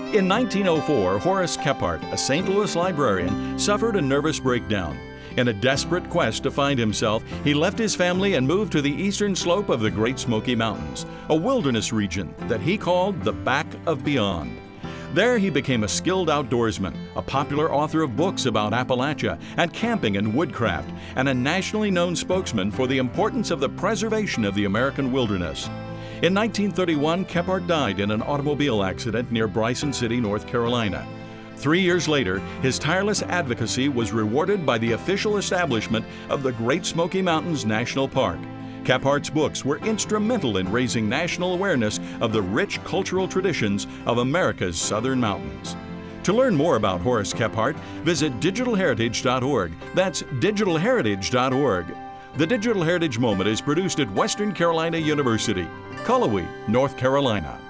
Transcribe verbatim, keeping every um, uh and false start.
In nineteen oh four, Horace Kephart, a Saint Louis librarian, suffered a nervous breakdown. In a desperate quest to find himself, he left his family and moved to the eastern slope of the Great Smoky Mountains, a wilderness region that he called the Back of Beyond. There he became a skilled outdoorsman, a popular author of books about Appalachia and camping and woodcraft, and a nationally known spokesman for the importance of the preservation of the American wilderness. In nineteen thirty-one, Kephart died in an automobile accident near Bryson City, North Carolina. Three years later, his tireless advocacy was rewarded by the official establishment of the Great Smoky Mountains National Park. Kephart's books were instrumental in raising national awareness of the rich cultural traditions of America's southern mountains. To learn more about Horace Kephart, visit digital heritage dot org. That's digital heritage dot org. The Digital Heritage Moment is produced at Western Carolina University, Cullowhee, North Carolina.